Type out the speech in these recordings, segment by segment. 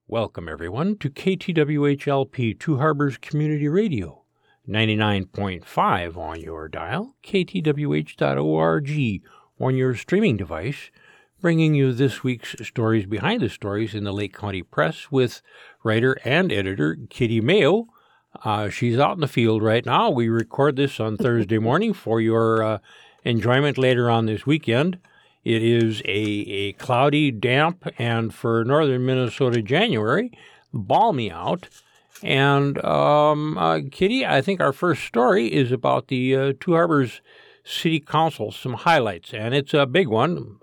Welcome, everyone, to KTWH-LP Two Harbors Community Radio, 99.5 on your dial, ktwh.org on your streaming device, bringing you this week's stories behind the stories in the Lake County Press with writer and editor Kitty Mayo. She's out in the field right now. We record this on Thursday morning for your enjoyment later on this weekend. It is a cloudy, damp, and for northern Minnesota January, balmy out. And Kitty, I think our first story is about the Two Harbors City Council, some highlights, and it's a big one.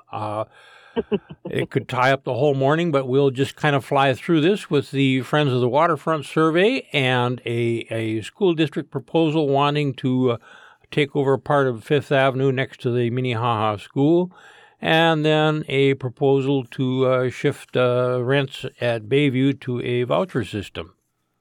It could tie up the whole morning, but we'll just kind of fly through this with the Friends of the Waterfront survey and a school district proposal wanting to take over part of Fifth Avenue next to the Minnehaha School, and then a proposal to shift rents at Bayview to a voucher system.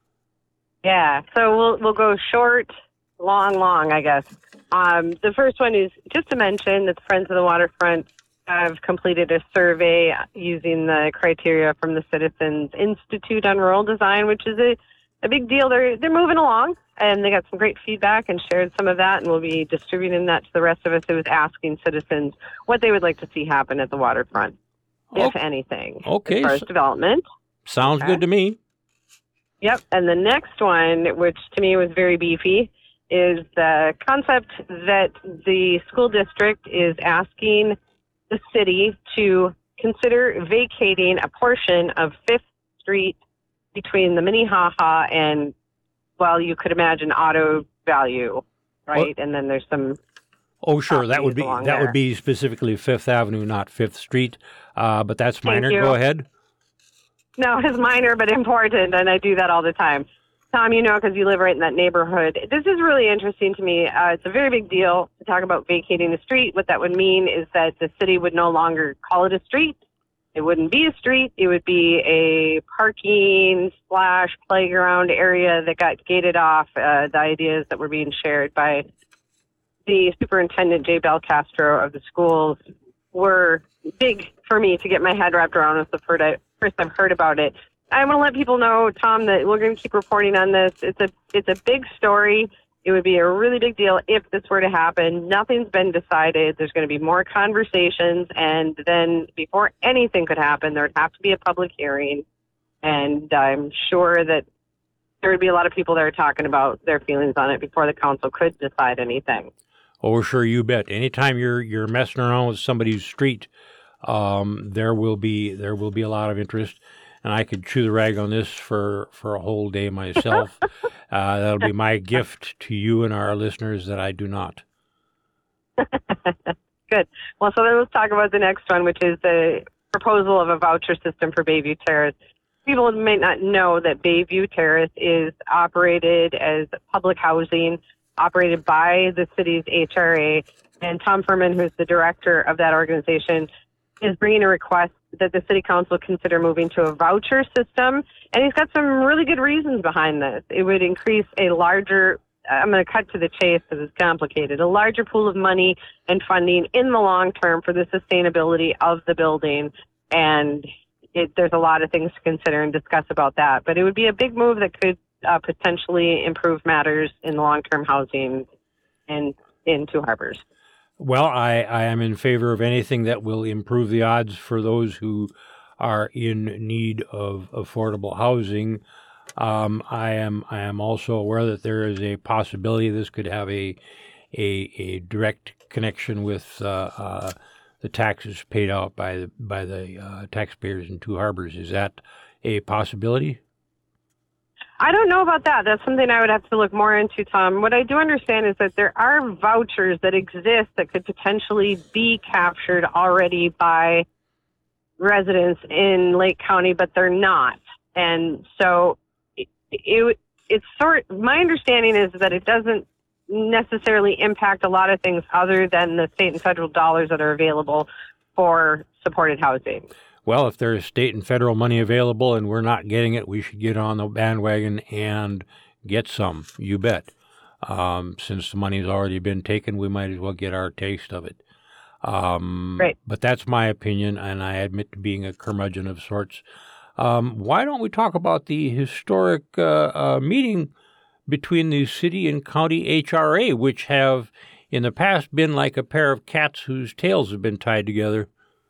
Yeah, so we'll go short, long, I guess. The first one is just to mention that the Friends of the Waterfront have completed a survey using the criteria from the Citizens Institute on Rural Design, which is a big deal. They're moving along, and they got some great feedback and shared some of that, and we'll be distributing that to the rest of us. It was asking citizens what they would like to see happen at the waterfront, if anything, as far as development. Sounds good to me. Yep, and the next one, which to me was very beefy, is the concept that the school district is asking the city to consider vacating a portion of Fifth Street between the Minnehaha and, well, you could imagine Auto Value, right? And then there's some. Oh, sure. That would be specifically Fifth Avenue, not Fifth Street. But that's minor. Go ahead. No, it's minor but important, and I do that all the time. Tom, you know, because you live right in that neighborhood. This is really interesting to me. It's a very big deal to talk about vacating the street. What that would mean is that the city would no longer call it a street. It wouldn't be a street. It would be a parking / playground area that got gated off. The ideas that were being shared by the superintendent, Jay Belcastro, of the schools were big for me to get my head wrapped around. It's the first I've heard about it. I want to let people know, Tom, that we're going to keep reporting on this. It's a big story. It would be a really big deal if this were to happen. Nothing's been decided. There's going to be more conversations, and then before anything could happen, there would have to be a public hearing, and I'm sure that there would be a lot of people that are talking about their feelings on it before the council could decide anything. Oh, sure, you bet. Anytime you're messing around with somebody's street, there will be a lot of interest. And I could chew the rag on this for a whole day myself. That'll be my gift to you and our listeners that I do not. Good. Well, so then let's talk about the next one, which is the proposal of a voucher system for Bayview Terrace. People may not know that Bayview Terrace is operated as public housing, operated by the city's HRA. And Tom Furman, who's the director of that organization, is bringing a request that the city council consider moving to a voucher system. And he's got some really good reasons behind this. It would increase a larger, I'm going to cut to the chase because it's complicated, a larger pool of money and funding in the long term for the sustainability of the building. And there's a lot of things to consider and discuss about that. But it would be a big move that could potentially improve matters in long-term housing in Two Harbors. Well, I am in favor of anything that will improve the odds for those who are in need of affordable housing. I am also aware that there is a possibility this could have a direct connection with the taxes paid out by the taxpayers in Two Harbors. Is that a possibility? I don't know about that. That's something I would have to look more into, Tom. What I do understand is that there are vouchers that exist that could potentially be captured already by residents in Lake County, but they're not. And so my understanding is that it doesn't necessarily impact a lot of things other than the state and federal dollars that are available for supported housing. Well, if there's state and federal money available and we're not getting it, we should get on the bandwagon and get some. You bet. Since the money's already been taken, we might as well get our taste of it. Right. But that's my opinion, and I admit to being a curmudgeon of sorts. Why don't we talk about the historic meeting between the city and county HRA, which have in the past been like a pair of cats whose tails have been tied together?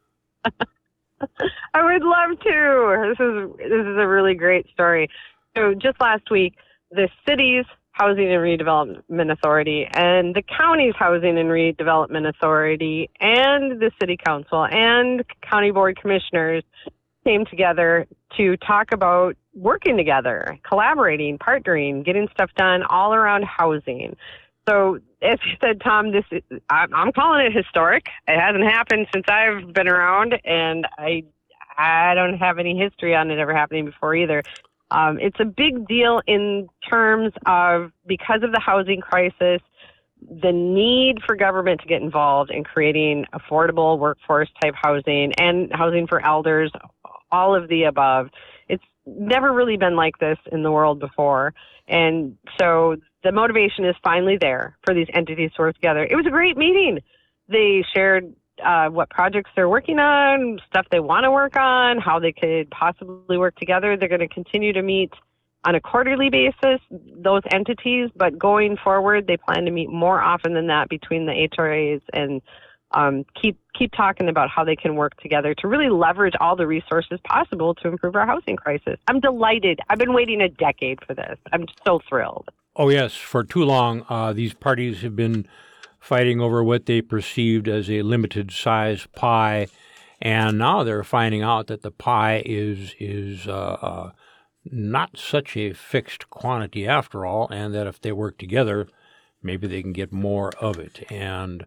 I would love to. This is a really great story. So just last week, the city's Housing and Redevelopment Authority and the county's Housing and Redevelopment Authority and the city council and county board commissioners came together to talk about working together, collaborating, partnering, getting stuff done all around housing. So as you said, Tom, I'm calling it historic. It hasn't happened since I've been around, and I don't have any history on it ever happening before either. It's a big deal in terms of, because of the housing crisis, the need for government to get involved in creating affordable workforce type housing and housing for elders, all of the above. It's never really been like this in the world before. And so the motivation is finally there for these entities to work together. It was a great meeting. They shared what projects they're working on, stuff they want to work on, how they could possibly work together. They're going to continue to meet on a quarterly basis, those entities, but going forward, they plan to meet more often than that between the HRAs and keep talking about how they can work together to really leverage all the resources possible to improve our housing crisis. I'm delighted. I've been waiting a decade for this. I'm so thrilled. Oh, yes. For too long, these parties have been fighting over what they perceived as a limited size pie, and now they're finding out that the pie is not such a fixed quantity after all, and that if they work together, maybe they can get more of it. And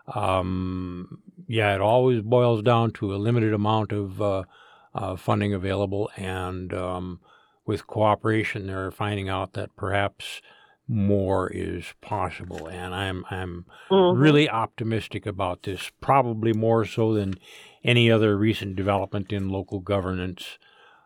it always boils down to a limited amount of funding available, and with cooperation, they're finding out that perhaps more is possible. And I'm really optimistic about this, probably more so than any other recent development in local governance.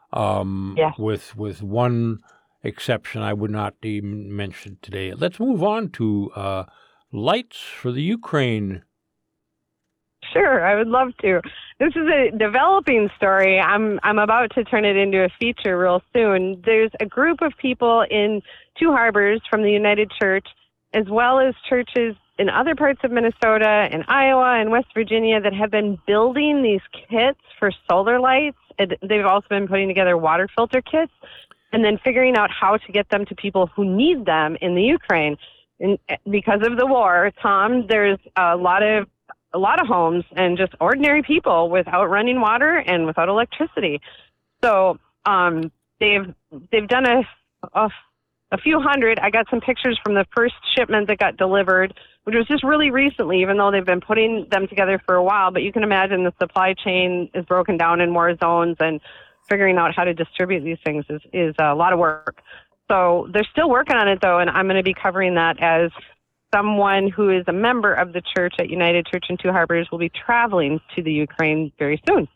With one exception I would not even mention today. Let's move on to lights for the Ukraine. Sure, I would love to. This is a developing story. I'm about to turn it into a feature real soon. There's a group of people in Two Harbors from the United Church, as well as churches in other parts of Minnesota and Iowa and West Virginia, that have been building these kits for solar lights. They've also been putting together water filter kits and then figuring out how to get them to people who need them in the Ukraine. And because of the war, Tom, there's a lot of homes and just ordinary people without running water and without electricity. So they've done a few hundred. I got some pictures from the first shipment that got delivered, which was just really recently, even though they've been putting them together for a while. But you can imagine the supply chain is broken down in more zones, and figuring out how to distribute these things is a lot of work. So they're still working on it, though, and I'm going to be covering that as someone who is a member of the church at United Church in Two Harbors will be traveling to the Ukraine very soon.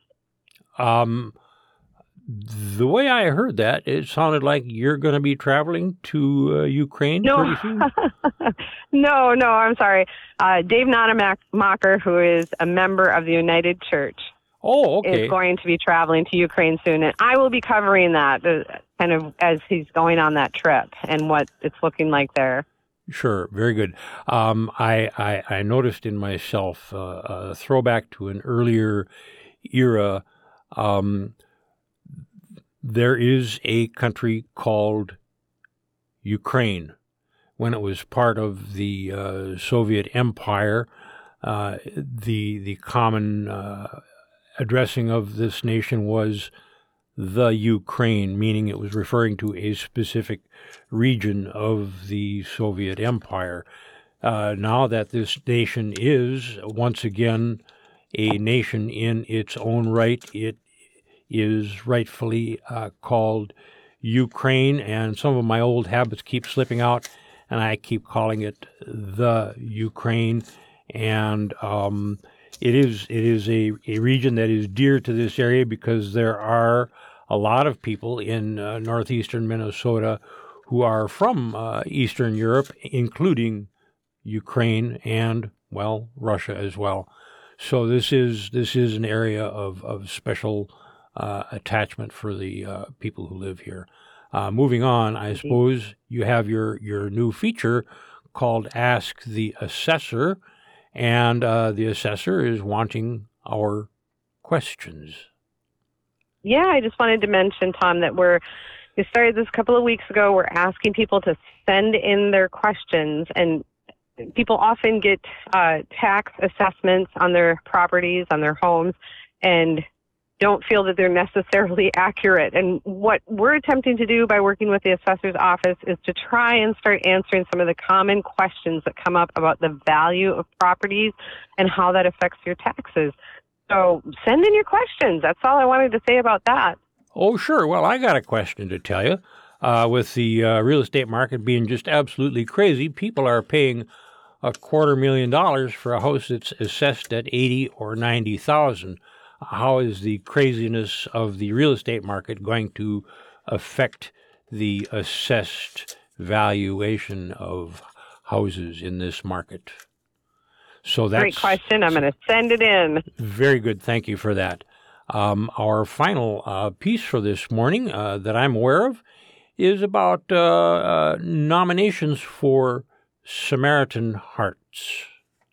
The way I heard that, it sounded like you're going to be traveling to Ukraine pretty soon. No, I'm sorry. Dave Nonamacher, who is a member of the United Church, is going to be traveling to Ukraine soon, and I will be covering that kind of as he's going on that trip and what it's looking like there. Sure, very good. I noticed in myself a throwback to an earlier era. There is a country called Ukraine. When it was part of the Soviet Empire, the common addressing of this nation was the Ukraine, meaning it was referring to a specific region of the Soviet Empire. Now that this nation is once again a nation in its own right, it is rightfully called Ukraine, and some of my old habits keep slipping out, and I keep calling it the Ukraine. And it is a region that is dear to this area because there are a lot of people in northeastern Minnesota who are from Eastern Europe, including Ukraine and, well, Russia as well. So this is an area of special attachment for the people who live here. Moving on, I suppose you have your new feature called Ask the Assessor, and the assessor is wanting our questions. Yeah, I just wanted to mention, Tom, that we started this a couple of weeks ago. We're asking people to send in their questions, and people often get tax assessments on their properties, on their homes, and don't feel that they're necessarily accurate. And what we're attempting to do by working with the assessor's office is to try and start answering some of the common questions that come up about the value of properties and how that affects your taxes. So send in your questions. That's all I wanted to say about that. Oh, sure. Well, I got a question to tell you. With the real estate market being just absolutely crazy, people are paying $250,000 for a house that's assessed at $80,000 or $90,000. How is the craziness of the real estate market going to affect the assessed valuation of houses in this market? So that's great question. I'm going to send it in. Very good. Thank you for that. Our final piece for this morning that I'm aware of is about nominations for Samaritan Hearts.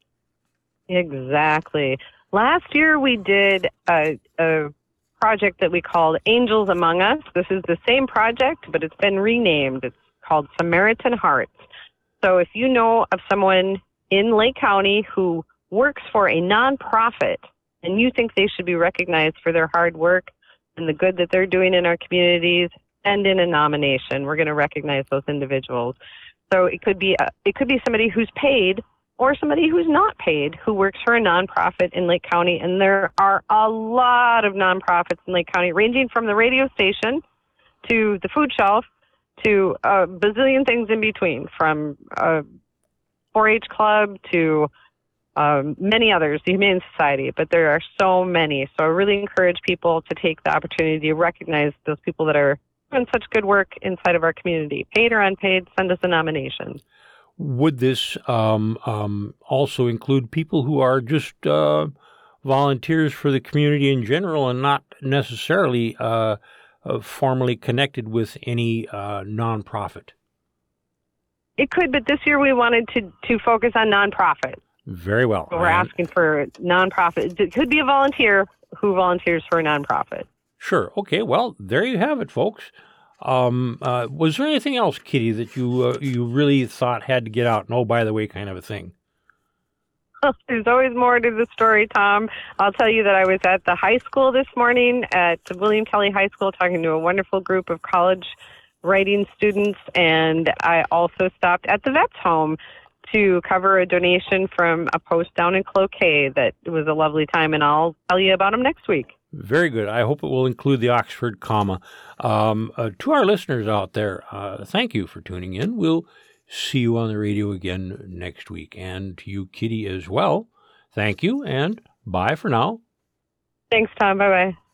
Exactly. Last year we did a project that we called Angels Among Us. This is the same project, but it's been renamed. It's called Samaritan Hearts. So if you know of someone in Lake County who works for a nonprofit and you think they should be recognized for their hard work and the good that they're doing in our communities, send in a nomination. We're going to recognize those individuals. So it could be somebody who's paid or somebody who's not paid who works for a nonprofit in Lake County. And there are a lot of nonprofits in Lake County, ranging from the radio station to the food shelf to a bazillion things in between, from 4-H club to many others, the Humane Society, but there are so many. So I really encourage people to take the opportunity to recognize those people that are doing such good work inside of our community. Paid or unpaid, send us a nomination. Would this also include people who are just volunteers for the community in general and not necessarily formally connected with any nonprofit? It could, but this year we wanted to focus on nonprofits. Very well. So we're asking for nonprofit. It could be a volunteer who volunteers for a nonprofit. Sure. Okay. Well, there you have it, folks. Was there anything else, Kitty, that you really thought had to get out? And, oh, by the way, kind of a thing. There's always more to the story, Tom. I'll tell you that I was at the high school this morning at William Kelly High School talking to a wonderful group of college writing students, and I also stopped at the vet's home to cover a donation from a post down in Cloquet. That was a lovely time, and I'll tell you about them next week. Very good. I hope it will include the Oxford comma. To our listeners out there, thank you for tuning in. We'll see you on the radio again next week. And to you, Kitty, as well, thank you, and bye for now. Thanks, Tom. Bye-bye.